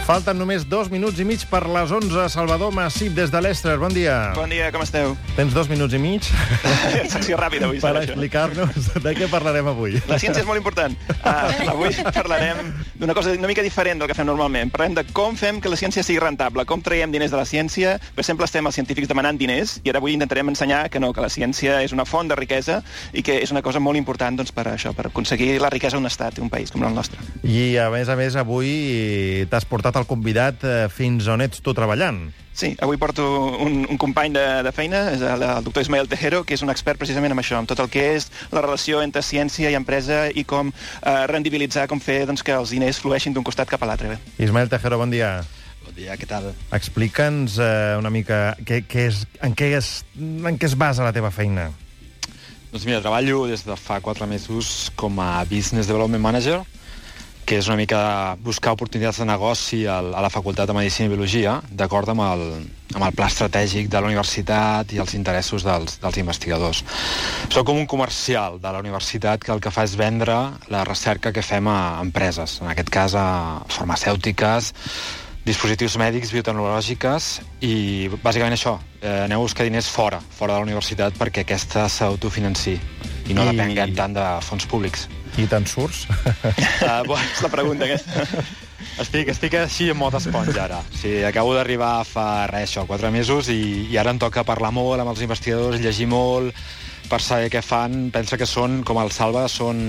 Falten només 2 minuts i mig per les 11. Salvador Massip, des de Leicester. Bon dia. Bon dia, com esteu? Tens 2 minuts i mig? Secció ràpida avui. Per explicar-nos de què parlarem avui. La ciència és molt important. Avui parlarem d'una cosa una mica diferent del que fem normalment. Parlem de com fem que la ciència sigui rentable, com traiem diners de la ciència. Per exemple, estem els científics demanant diners i ara avui intentarem ensenyar que no, que la ciència és una font de riquesa i que és una cosa molt important doncs, per això, per aconseguir la riquesa d'un estat, d'un país com el nostre. I, a més, avui t'has portat el convidat fins on ets tu treballant. Sí, avui porto un company de feina, és el doctor Ismael Tejero, que és un expert precisament en això, en tot el que és la relació entre ciència i empresa i com rendibilitzar, com fer doncs, que els diners flueixin d'un costat cap a l'altre. Ismael Tejero, bon dia. Bon dia, què tal? Explica'ns una mica en què es basa la teva feina. Doncs mira, treballo des de fa 4 mesos com a Business Development Manager, que és una mica buscar oportunitats de negoci a la Facultat de Medicina i Biologia, d'acord amb el pla estratègic de la universitat i els interessos dels investigadors. Soc com un comercial de la universitat que el que fa és vendre la recerca que fem a empreses, en aquest cas a farmacèutiques, dispositius mèdics, biotecnològiques i bàsicament això, aneu a buscar diners fora de la universitat perquè aquesta s'autofinanci i no depenguem tant de fons públics. I te'n surts? És la pregunta aquesta. Estic així en mode esponja ara. Sí, acabo d'arribar fa 4 mesos i ara em toca parlar molt amb els investigadors, llegir molt per saber què fan. Pensa que són, com el Salva, són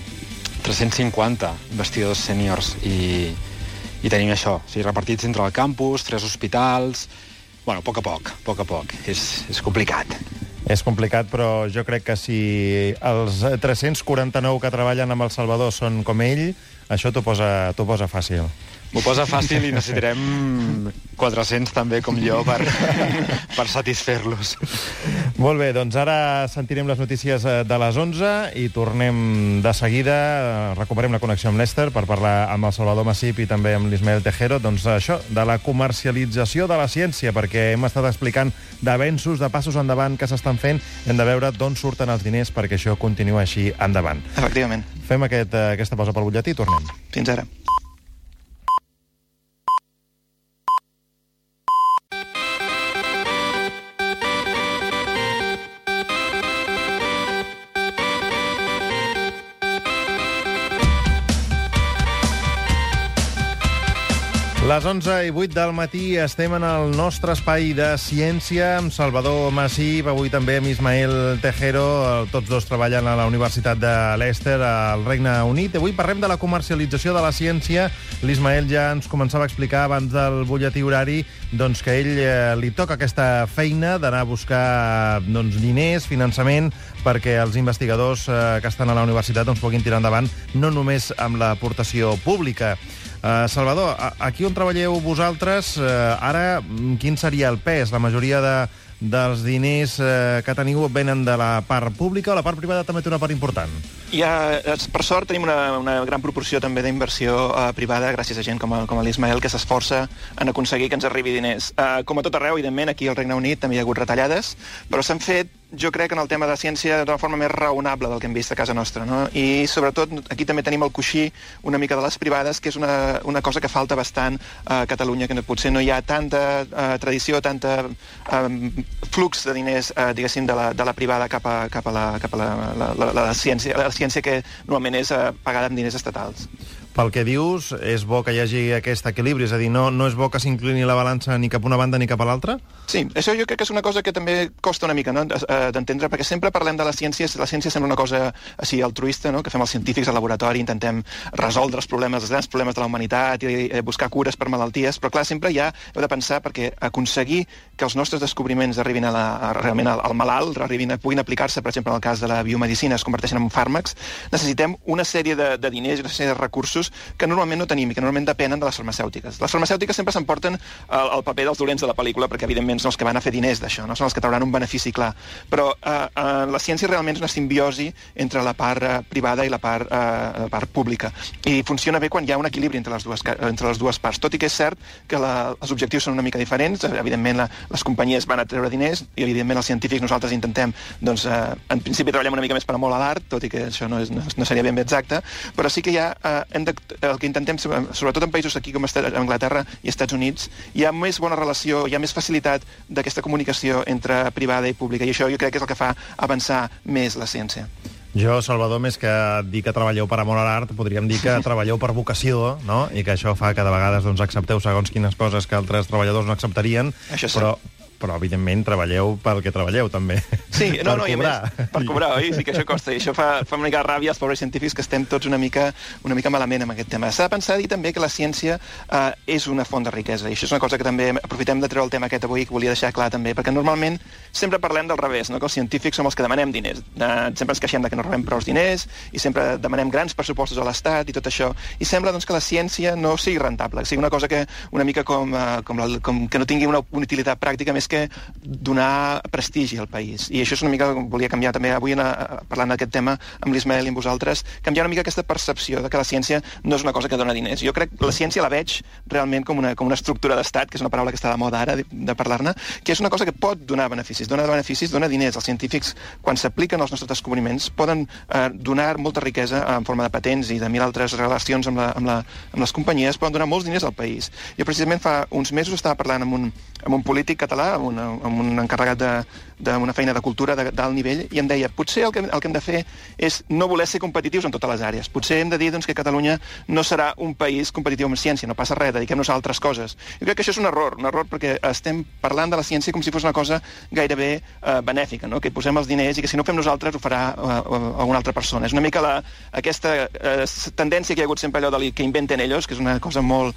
350 investigadors sèniors i tenim això, repartits entre el campus, 3 hospitals. Bueno, a poc a poc. És complicat. És complicat, però jo crec que si els 349 que treballen amb el Salvador són com ell, això t'ho posa fàcil. M'ho posa fàcil i necessitarem 400 també com jo per satisfer-los. Molt bé, doncs ara sentirem les notícies de les 11 i tornem de seguida, recuperem la connexió amb l'Ester per parlar amb el Salvador Massip i també amb l'Ismael Tejero, doncs això, de la comercialització de la ciència, perquè hem estat explicant d'avenços, de passos endavant que s'estan fent, hem de veure d'on surten els diners perquè això continua així endavant. Efectivament. Fem aquesta pausa pel butlletí i tornem. Fins ara. Les 11:08 del matí estem en el nostre espai de ciència amb Salvador Massip, avui també amb Ismael Tejero, tots dos treballen a la Universitat de Leicester, al Regne Unit. Avui parlem de la comercialització de la ciència. L'Ismael ja ens començava a explicar abans del butlletí horari doncs, que a ell li toca aquesta feina d'anar a buscar diners, finançament, perquè els investigadors que estan a la universitat puguin tirar endavant no només amb l'aportació pública. Salvador, aquí on treballeu vosaltres, ara quin seria el pes? La majoria dels diners que teniu venen de la part pública o la part privada també té una part important? Per sort tenim una gran proporció també d'inversió privada gràcies a gent com l'Ismael que s'esforça en aconseguir que ens arribi diners. Com a tot arreu, evidentment, aquí al Regne Unit també hi ha hagut retallades, però s'han fet, jo crec, en el tema de ciència d'una forma més raonable del que hem vist a casa nostra, no? I sobretot aquí també tenim el coixí una mica de les privades, que és una cosa que falta bastant a Catalunya, que potser no hi ha tanta tradició, tanta flux de diners, diguéssim, de la privada cap a la ciència que normalment és pagada amb diners estatals. Pel que dius, és bo que hi hagi aquest equilibri? És a dir, no és bo que s'inclini la balança ni cap a una banda ni cap a l'altra? Sí, això jo crec que és una cosa que també costa una mica d'entendre, perquè sempre parlem de la ciència sembla una cosa així altruista, no? Que fem els científics al laboratori, intentem resoldre els grans problemes de la humanitat i buscar cures per malalties, però clar, sempre ja heu de pensar perquè aconseguir que els nostres descobriments arribin realment al malalt, puguin aplicar-se, per exemple, en el cas de la biomedicina, es converteixen en fàrmacs, necessitem una sèrie de diners i una sèrie de recursos que normalment no tenim i que normalment depenen de les farmacèutiques. Les farmacèutiques sempre s'emporten el paper dels dolents de la pel·lícula perquè, evidentment, són els que van a fer diners d'això, no són els que trauran un benefici clar. Però la ciència realment és una simbiosi entre la part privada i la part pública. I funciona bé quan hi ha un equilibri entre les dues parts. Tot i que és cert que els objectius són una mica diferents. Evidentment, les companyies van a treure diners i, evidentment, els científics nosaltres intentem, doncs, en principi treballem una mica més per amor a l'art, tot i que això no seria ben bé exacte, però sí que hem de el que intentem, sobretot en països aquí com Anglaterra i Estats Units, hi ha més bona relació, hi ha més facilitat d'aquesta comunicació entre privada i pública, i això jo crec que és el que fa avançar més la ciència. Jo, Salvador, més que dir que treballeu per amor a l'art, podríem dir que treballeu per vocació, no? I que això fa que de vegades doncs, accepteu segons quines coses que altres treballadors no acceptarien, però evidentment treballeu pel que treballeu també. Sí, i a més, per cobrar, oi? Sí que això costa, i això fa una mica de ràbia als pobres científics que estem tots una mica malament amb aquest tema. S'ha de pensar dir també que la ciència és una font de riquesa, i això és una cosa que també aprofitem de treure el tema aquest avui, que volia deixar clar també, perquè normalment sempre parlem del revés, no? Que els científics som els que demanem diners. Sempre ens queixem de que no rebem prou diners, i sempre demanem grans pressupostos a l'Estat i tot això, i sembla doncs, que la ciència no sigui rentable, que sigui una cosa que una mica com que no tingui una utilitat pràctica més que donar prestigi al país. I això és una mica que volia canviar també avui parlant d'aquest tema amb l'Ismael i amb vosaltres, canviar una mica aquesta percepció de que la ciència no és una cosa que dona diners. Jo crec que la ciència la veig realment com una estructura d'estat, que és una paraula que està de moda ara de parlar-ne, que és una cosa que pot donar beneficis, dona diners. Els científics, quan s'apliquen els nostres descobriments, poden donar molta riquesa en forma de patents i de mil altres relacions amb les companyies, poden donar molts diners al país. Jo precisament fa uns mesos estava parlant amb un polític català, amb un encarregat d'una feina de cultura d'alt nivell, i em deia, potser el que hem de fer és no voler ser competitius en totes les àrees. Potser hem de dir que Catalunya no serà un país competitiu en ciència, no passa res, dediquem-nos a altres coses. Jo crec que això és un error perquè estem parlant de la ciència com si fos una cosa gairebé benèfica, no? Que posem els diners i que si no ho fem nosaltres ho farà alguna altra persona. És una mica aquesta tendència que hi ha hagut sempre allò que inventen ells, que és una cosa molt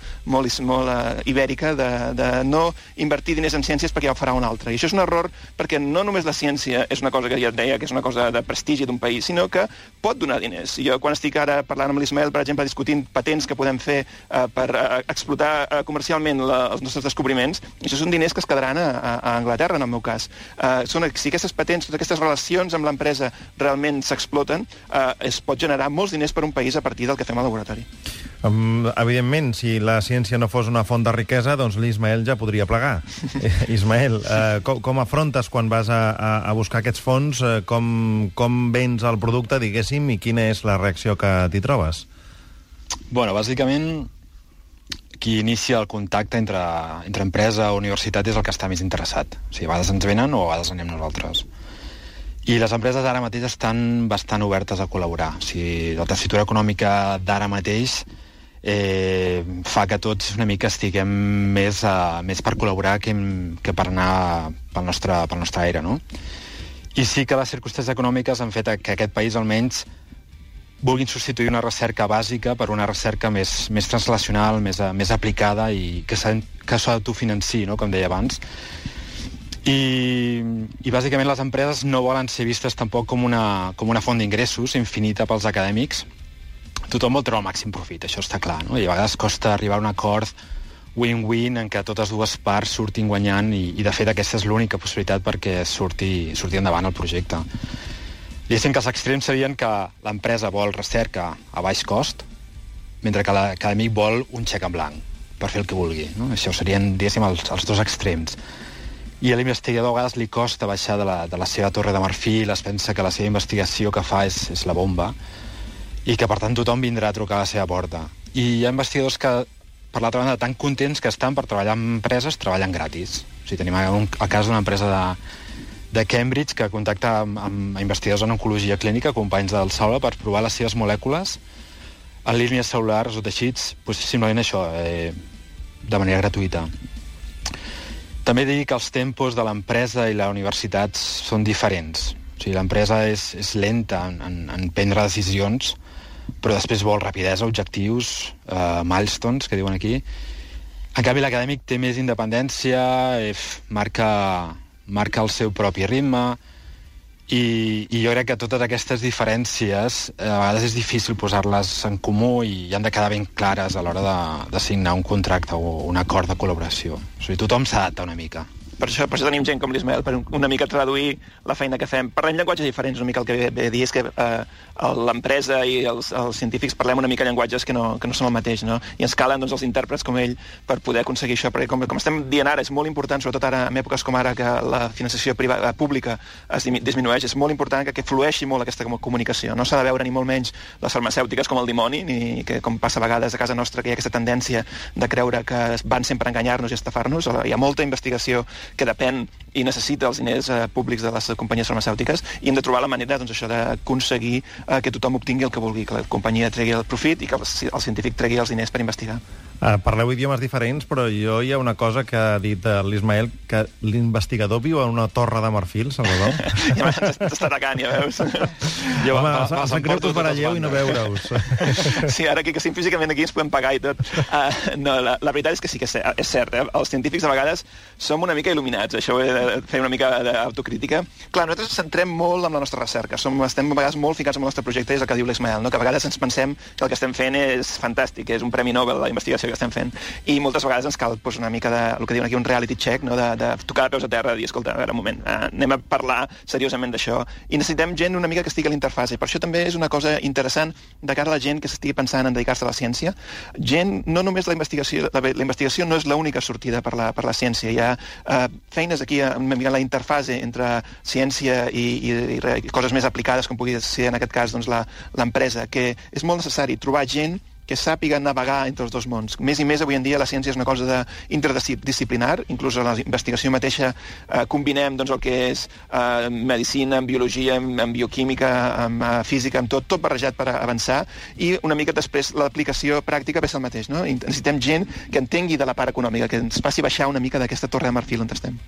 ibèrica, de no invertir diners en ciències perquè ja ho farà un altre. I això és un error perquè no només la ciència és una cosa que ja et deia que és una cosa de prestigi d'un país, sinó que pot donar diners. Jo quan estic ara parlant amb l'Ismael, per exemple, discutint patents que podem fer per explotar comercialment els nostres descobriments, això són diners que es quedaran a Anglaterra, en el meu cas. Si aquestes patents, totes aquestes relacions amb l'empresa realment s'exploten, es pot generar molts diners per un país a partir del que fem al laboratori. Evidentment, si la ciència no fos una font de riquesa, doncs l'Ismael ja podria plegar. Ismael, com afrontes quan vas a buscar aquests fons? Com vens el producte, diguéssim, i quina és la reacció que t'hi trobes? Bueno, bàsicament, qui inicia el contacte entre empresa o universitat és el que està més interessat. O sigui, a vegades ens venen o a vegades anem nosaltres. I les empreses ara mateix estan bastant obertes a col·laborar. O sigui, la tessitura econòmica d'ara mateix fa que tots una mica estiguem més per col·laborar que per anar pel nostre aire, no? I sí que les circumstàncies econòmiques han fet que aquest país almenys vulguin substituir una recerca bàsica per una recerca més translacional, més aplicada i que s'autofinanci, no? Com deia abans. I bàsicament les empreses no volen ser vistes tampoc com una font d'ingressos infinita pels acadèmics. Tothom vol treure el màxim profit, això està clar, no? I a vegades costa arribar a un acord win-win en què totes dues parts surtin guanyant i de fet aquesta és l'única possibilitat perquè surti endavant el projecte. Diguéssim que els extrems serien que l'empresa vol recerca a baix cost, mentre que l'acadèmic vol un xec en blanc per fer el que vulgui, no? Això serien, diguéssim, els dos extrems. I a l'investigador a vegades li costa baixar de la seva torre de marfil, es pensa que la seva investigació que fa és la bomba i que per tant tothom vindrà a trucar a la seva porta. I hi ha investigadors que, per l'altra banda, tan contents que estan per treballar en empreses, treballen gratis. O sigui, tenim el cas d'una empresa de Cambridge que contacta amb investigadors en oncologia clínica, companys del Salva, per provar les seves molècules en línies cel·lulars o teixits, simplement això, de manera gratuïta. També he de dir que els tempos de l'empresa i la universitat són diferents. O sigui, l'empresa és lenta en prendre decisions, però després vol rapidesa, objectius, milestones, que diuen aquí. En canvi, l'acadèmic té més independència, marca el seu propi ritme, i jo crec que totes aquestes diferències a vegades és difícil posar-les en comú i han de quedar ben clares a l'hora de signar un contracte o un acord de col·laboració. O sigui, tothom s'adapta una mica. Per això tenim gent com l'Ismael, per una mica traduir la feina que fem. Parlem llenguatges diferents, una mica el que ve a dir és que l'empresa i els científics parlem una mica llenguatges que no són el mateix, no? I ens calen els intèrprets com ell per poder aconseguir això, perquè com estem dient ara, és molt important, sobretot ara, en èpoques com ara, que la finançació pública es disminueix, és molt important que flueixi molt aquesta comunicació. No s'ha de veure ni molt menys les farmacèutiques com el dimoni, ni que, com passa a vegades a casa nostra, que hi ha aquesta tendència de creure que van sempre a enganyar-nos i estafar-nos. Hi ha molta investigació que depèn i necessita els diners públics de les companyies farmacèutiques, i hem de trobar la manera, doncs, això d'aconseguir que tothom obtingui el que vulgui, que la companyia tregui el profit i que el científic tregui els diners per investigar. Parleu idiomes diferents, però hi ha una cosa que ha dit l'Ismael, que l'investigador viu en una torre de marfil, Salvador. Ja t'està atacant, ja veus. Home, els secretos baralleu i no veure-us. Sí, ara que estem físicament aquí ens podem pagar i tot. No, la veritat és que sí que és cert. Els científics a vegades som una mica il·luminats, això ho he de fer una mica d'autocrítica. Clar, nosaltres ens centrem molt en la nostra recerca, estem a vegades molt ficats en el nostre projecte, és el que diu l'Ismael, no? Que a vegades ens pensem que el que estem fent és fantàstic, és un premi Nobel la investigació que estem fent, i moltes vegades ens cal una mica de, el que diuen aquí, un reality check, no? de tocar de peus a terra i dir, escolta, a veure, un moment, anem a parlar seriosament d'això, i necessitem gent una mica que estigui a l'interfase. Per això també és una cosa interessant de cara a la gent que s'estigui pensant en dedicar-se a la ciència. Gent, no només la investigació no és l'única sortida per la ciència, hi ha feines aquí una mica la interfase entre ciència i coses més aplicades, com pugui ser en aquest cas doncs, l'empresa, que és molt necessari trobar gent que sàpiga navegar entre els dos mons. Més i més avui en dia la ciència és una cosa interdisciplinar, inclús a la investigació mateixa combinem doncs, el que és medicina, en biologia, en bioquímica, en física, amb tot barrejat per avançar, i una mica després l'aplicació pràctica ve ser el mateix, no? Necessitem gent que entengui de la part econòmica, que ens faci baixar una mica d'aquesta torre de marfil on estem.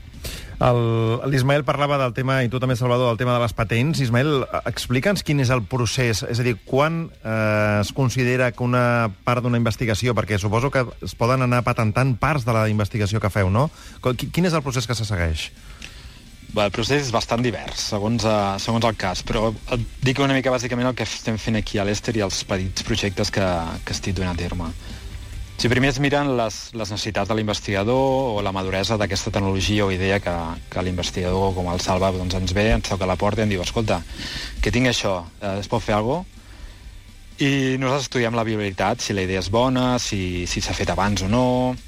L'Ismael parlava del tema, i tu també, Salvador, del tema de les patents. Ismael, explica'ns quin és el procés, és a dir, quan es considera que una part d'una investigació, perquè suposo que es poden anar patentant parts de la investigació que feu, no? Quin és el procés que se segueix? Bé, el procés és bastant divers, segons el cas, però et dic una mica bàsicament el que estem fent aquí a l'Ester i els petits projectes que estic duent a terme. Si primer es miren les necessitats de l'investigador o la maduresa d'aquesta tecnologia o idea que l'investigador, com el Salva, doncs ens ve, ens toca a la porta i ens diu, escolta, que tinc això, es pot fer alguna cosa? I nosaltres estudiem la viabilitat, si la idea és bona, si s'ha fet abans o no,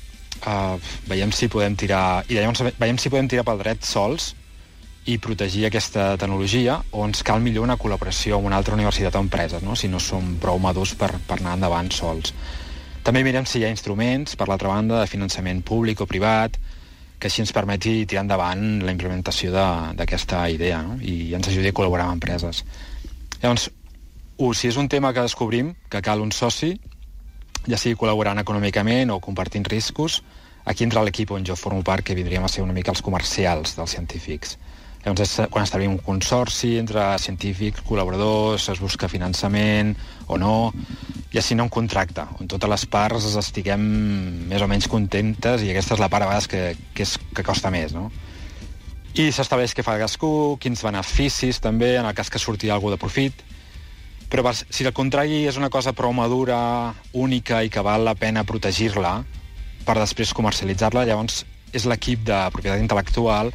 veiem si podem tirar pel dret sols i protegir aquesta tecnologia, o ens cal millor una col·laboració amb una altra universitat o empresa, no? Si no som prou madurs per anar endavant sols. També mirem si hi ha instruments, per l'altra banda, de finançament públic o privat, que així ens permeti tirar endavant la implementació d'aquesta idea, no? I ens ajudi a col·laborar amb empreses. Llavors, si és un tema que descobrim, que cal un soci, ja sigui col·laborant econòmicament o compartint riscos, aquí entra l'equip on jo formo part, que vindríem a ser una mica els comercials dels científics. Llavors és quan establim un consorci entre científics, col·laboradors, es busca finançament o no, i així no un contracte, on totes les parts estiguem més o menys contentes, i aquesta és la part a vegades que costa més, no? I s'estableix què fa cadascú, quins beneficis també, en el cas que surti alguna de profit, però si al contrari és una cosa prou madura, única i que val la pena protegir-la per després comercialitzar-la, llavors és l'equip de propietat intel·lectual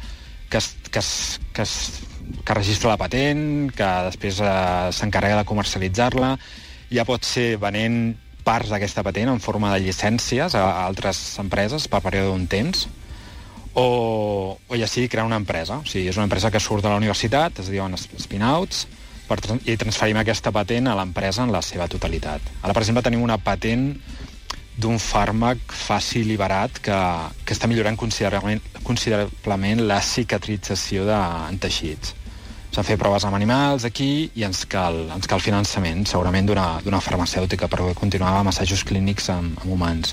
que registra la patent, que després s'encarrega de comercialitzar-la. Ja pot ser venent parts d'aquesta patent en forma de llicències a altres empreses per període d'un temps, o ja sigui crear una empresa. O sigui, és una empresa que surt de la universitat, es diuen spin-outs, i transferim aquesta patent a l'empresa en la seva totalitat. Ara, per exemple, tenim una patent d'un fàrmac fàcil i barat que està millorant considerablement la cicatrització en teixits. S'han fet proves amb animals aquí i ens cal finançament, segurament d'una farmacèutica, per continuar amb assajos clínics amb humans.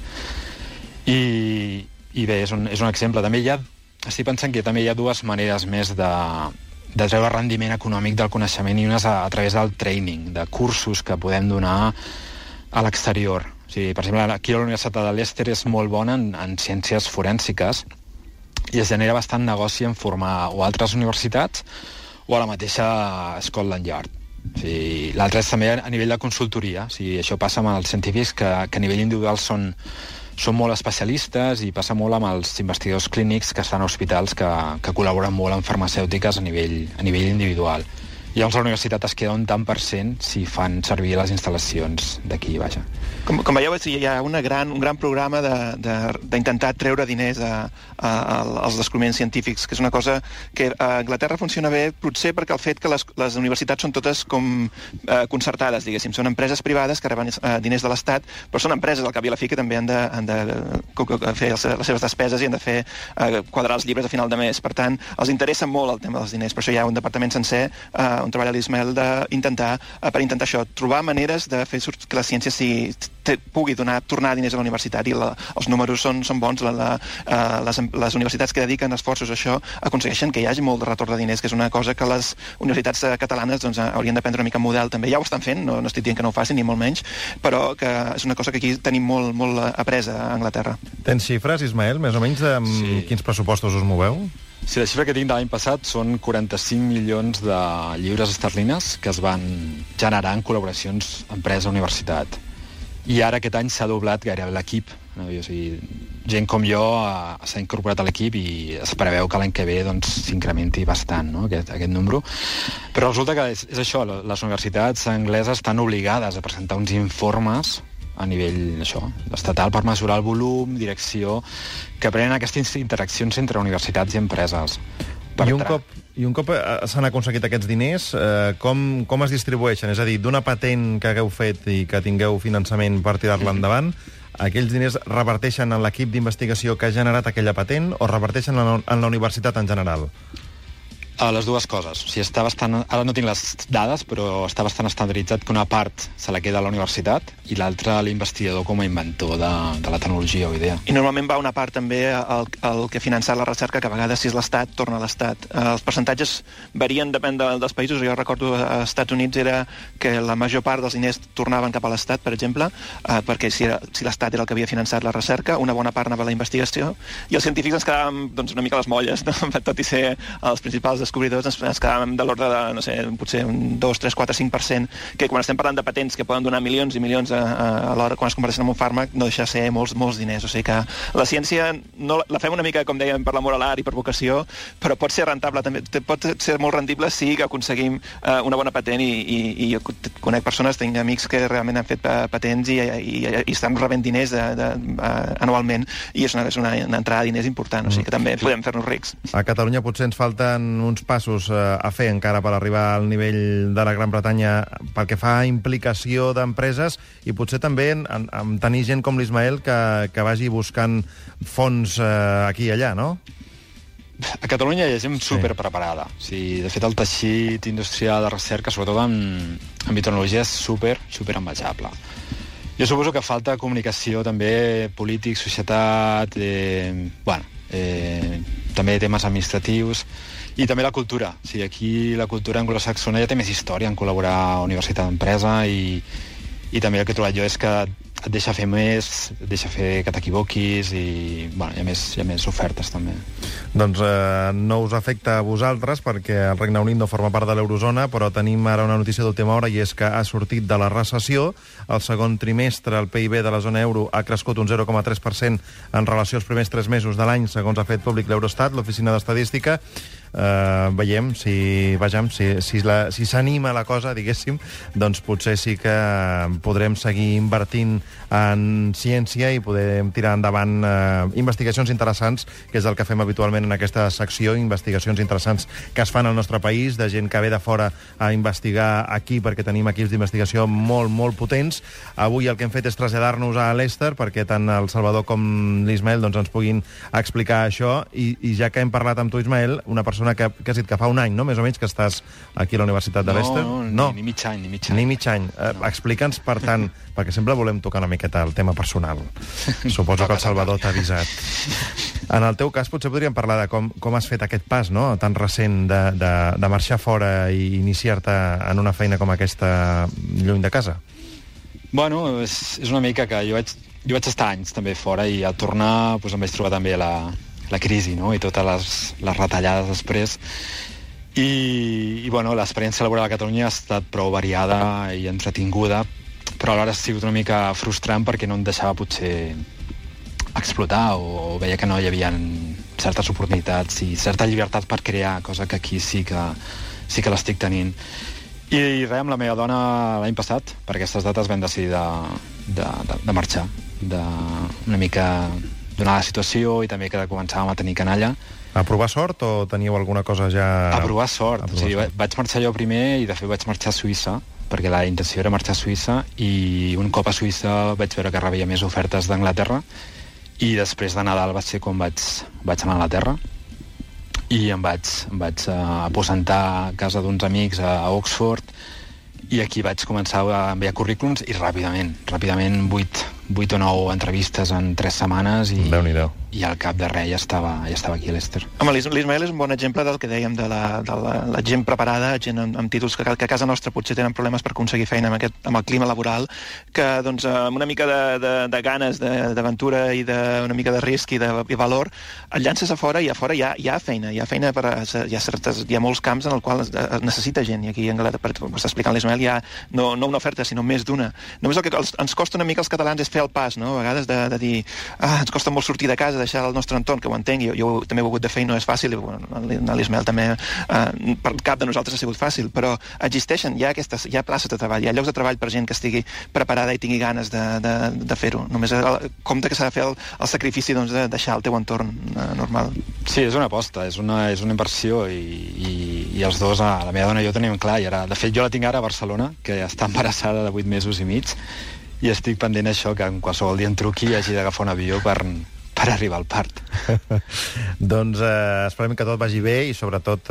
I bé, és un exemple. També estic pensant que també hi ha dues maneres més de treure rendiment econòmic del coneixement, i unes a través del training, de cursos que podem donar a l'exterior. O sigui, per exemple, aquí a la Universitat de l'Ester és molt bona en ciències forènsiques i es genera bastant negoci en formar o altres universitats o a la mateixa Scotland Yard. O sigui, l'altre és també a nivell de consultoria. O sigui, això passa amb els científics que a nivell individual són són molt especialistes i passa molt amb els investigadors clínics que estan a hospitals que col·laboren molt amb farmacèutiques a nivell individual. Llavors la universitat es queda un tant per cent si fan servir les instal·lacions d'aquí, vaja. Com veieu, hi ha un gran programa d'intentar treure diners als descobriments científics, que és una cosa que a Anglaterra funciona bé, potser perquè el fet que les universitats són totes com concertades, diguéssim. Són empreses privades que reben diners de l'Estat, però són empreses, al cap i a la fi, que també han de fer les seves despeses i han de fer quadrar els llibres a final de mes. Per tant, els interessa molt el tema dels diners. Per això hi ha un departament sencer on treballa l'Ismael per intentar això, trobar maneres de fer que la ciència pugui tornar diners a la universitat, i els números són bons. Les universitats que dediquen esforços a això aconsegueixen que hi hagi molt de retorn de diners, que és una cosa que les universitats catalanes haurien de prendre una mica model també. Ja ho estan fent, no estic dient que no ho facin, ni molt menys, però que és una cosa que aquí tenim molt apresa a Anglaterra. Tens xifres, Ismael, més o menys, de quins pressupostos us moveu? Sí, la xifra que tinc de l'any passat són 45 milions de lliures esterlines que es van generar en col·laboracions empresa-universitat. I ara aquest any s'ha doblat gairebé l'equip. No? O sigui, gent com jo s'ha incorporat a l'equip i es preveu que l'any que ve s'incrementi bastant, no? aquest número. Però resulta que és això, les universitats angleses estan obligades a presentar uns informes a nivell estatal per mesurar el volum, direcció, que prenen aquestes interaccions entre universitats i empreses. I un cop s'han aconseguit aquests diners, com es distribueixen? És a dir, d'una patent que hagueu fet i que tingueu finançament per tirar-la endavant, aquells diners reverteixen en l'equip d'investigació que ha generat aquella patent o reverteixen en la universitat en general? Les dues coses. O sigui, ara no tinc les dades, però està bastant estandarditzat que una part se la queda a la universitat i l'altra l'investigador com a inventor de la tecnologia o idea. I normalment va una part també al que ha finançat la recerca, que a vegades, si és l'Estat, torna a l'Estat. Els percentatges varien, depèn dels països. Jo recordo als Estats Units era que la major part dels diners tornaven cap a l'Estat, per exemple, perquè si l'Estat era el que havia finançat la recerca, una bona part anava a la investigació, i els científics ens quedàvem una mica a les molles, no? Tot i ser els principals descobridors, ens quedàvem de l'ordre de, no sé, potser un 2, 3, 4, 5%, que quan estem parlant de patents que poden donar milions i milions a l'hora, quan es converteixen en un fàrmac, no deixa de ser molts diners. O sigui que la ciència no, la fem una mica, com dèiem, per l'amor a l'art i per vocació, però pot ser rentable també, pot ser molt rendible si aconseguim una bona patent, i jo conec persones, tinc amics que realment han fet patents i estan rebent diners anualment, i és una entrada de diners important, o sigui que també podem fer-nos rics. A Catalunya potser ens falten uns passos a fer encara per arribar al nivell de la Gran Bretanya pel que fa a implicació d'empreses, i potser també en tenir gent com l'Ismael que vagi buscant fons aquí i allà, no? A Catalunya hi ha gent superpreparada. O sigui, de fet, el teixit industrial de recerca, sobretot en biotecnologia, és super envejable. Jo suposo que falta comunicació també, polític, societat, també temes administratius, i també la cultura. O sigui, aquí la cultura anglosaxona ja té més història en col·laborar universitat-empresa, i també el que he trobat jo és que et deixa fer més, et deixa fer que t'equivoquis, i hi ha més ofertes també. Doncs no us afecta a vosaltres perquè el Regne Unit no forma part de l'eurozona, però tenim ara una notícia d'última hora, i és que ha sortit de la recessió. El segon trimestre el PIB de la zona euro ha crescut un 0,3% en relació als primers 3 mesos de l'any, segons ha fet públic l'Eurostat, l'Oficina d'Estadística. Veiem si s'anima la cosa, diguéssim, doncs potser sí que podrem seguir invertint en ciència i podem tirar endavant investigacions interessants, que és el que fem habitualment en aquesta secció, investigacions interessants que es fan al nostre país, de gent que ve de fora a investigar aquí, perquè tenim equips d'investigació molt potents. Avui el que hem fet és traslladar-nos a Leicester perquè tant el Salvador com l'Ismael ens puguin explicar això, i ja que hem parlat amb tu, Ismael, una persona que has dit que fa un any, no?, més o menys, que estàs aquí a la Universitat de Leicester. No, ni mig any. Ni mig any. Explica'ns, per tant, perquè sempre volem tocar una miqueta el tema personal. Suposo que el Salvador t'ha avisat. En el teu cas, potser podríem parlar de com has fet aquest pas, no?, tan recent de marxar fora i iniciar-te en una feina com aquesta lluny de casa. Bueno, és una mica que jo vaig estar anys també fora, i al tornar em vaig trobar també la crisi, no?, i totes les retallades després. I l'experiència laboral a Catalunya ha estat prou variada i entretinguda, però alhora ha sigut una mica frustrant perquè no em deixava potser explotar o veia que no hi havia certes oportunitats i certa llibertat per crear, cosa que aquí sí que l'estic tenint. I res, amb la meva dona l'any passat, per aquestes dates vam decidir de marxar, una mica donar la situació i també que començàvem a tenir canalla. A provar sort o teníeu alguna cosa ja... A provar sort. O sigui, vaig marxar jo primer i de fet vaig marxar a Suïssa, perquè la intenció era marxar a Suïssa, i un cop a Suïssa vaig veure que rebia més ofertes d'Anglaterra, i després de Nadal va ser quan vaig anar a Anglaterra, i em vaig aposentar a casa d'uns amics a Oxford, i aquí vaig començar a enviar currículums i ràpidament 8 o 9 entrevistes en 3 setmanes i al cap de res ja estava aquí a Leicester. Home, l'Ismael és un bon exemple del que dèiem de la gent preparada, gent amb títols que a casa nostra potser tenen problemes per aconseguir feina amb el clima laboral, que doncs, amb una mica de ganes, d'aventura i una mica de risc i valor, et llances a fora i a fora hi ha feina. Hi ha molts camps en els quals es necessita gent, i aquí a Anglaterra, com està explicant l'Ismael, hi ha no una oferta, sinó més d'una. Només el que ens costa una mica als catalans és fer el pas, no? A vegades de dir, ens costa molt sortir de casa, deixar el nostre entorn, que ho entenc, jo també ho he hagut de fer i no és fàcil, i l'Ismael també, per cap de nosaltres ha sigut fàcil, però existeixen, hi ha places de treball, hi ha llocs de treball per gent que estigui preparada i tingui ganes de fer-ho. Només compte que s'ha de fer el sacrifici de deixar el teu entorn normal. Sí, és una aposta, és una inversió, i els dos, la meva dona i jo tenim clar, i ara, de fet jo la tinc ara a Barcelona, que està embarassada de 8 mesos i mig, i estic pendent això, que en qualsevol dia em truqui i hagi d'agafar un avió per arribar al part. Doncs esperem que tot vagi bé i sobretot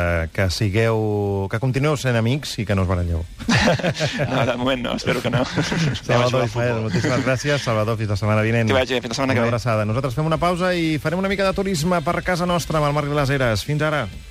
que continueu sent amics i que no us baralleu. No, de moment no, espero que no. Salvador Ismael, moltíssimes gràcies. Salvador, fins la setmana vinent. Que vagi bé, fins la setmana que ve. Una abraçada. Nosaltres fem una pausa i farem una mica de turisme per casa nostra amb el Marc de les Heres. Fins ara.